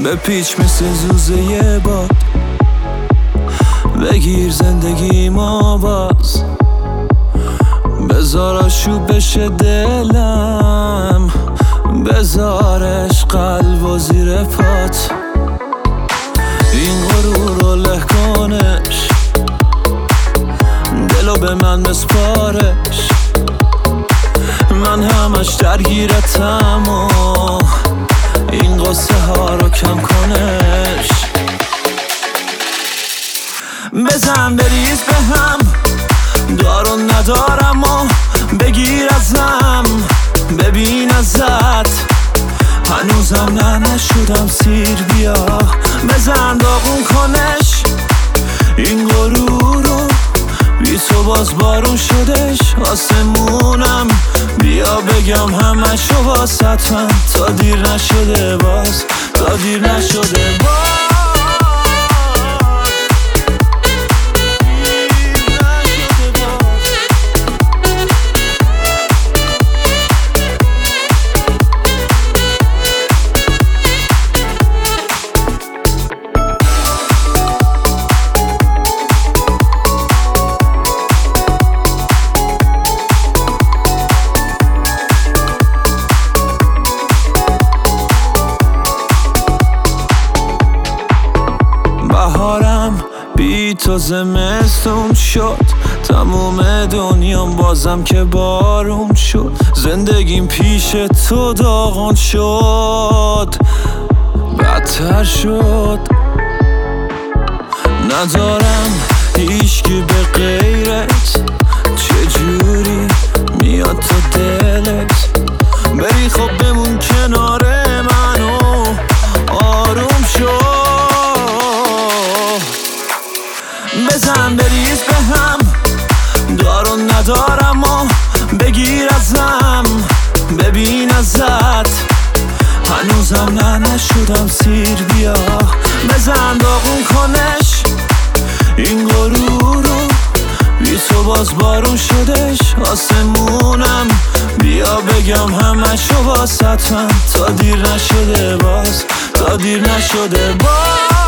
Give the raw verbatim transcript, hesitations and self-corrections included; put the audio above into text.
به پیچ مثل زوزه یه باد بگیر زندگی ما باز، بذار آشوب بشه دلم، بذارش قلب و زیر پات. این غرور رو له کنش، دلو به من بسپارش، من همش درگیرتم و این قصه ها رو کم کنش. بزن بریز به هم، دارو ندارم و بگیر ازم، ببین ازت هنوزم نه نشدم سیر، بیا بزن داغون کنش این غرور رو، بی تو باز بارون شدش آسمونم، بیا بگم همشو واسط من، تا دیر نشده باز، تا دیر نشده باز. بهارم بی تو زمستون شد، تموم دنیام بازم که بارون شد، زندگیم پیش تو داغون شد، بدتر شد. ندارم هیچکی به غیرت، چجوری میاد تو دلت، بری خب بمون کنار منو آروم شد. بزن بریز به هم، دارو ندارم و بگیر ازم، ببین ازت هنوزم نه نشدم سیر، بیا بزن داغون کنش این غرور رو، بی تو باز بارون شدش آسمونم، بیا بگم همشو واسط من، تا دیر نشده باز، تا دیر نشده باز.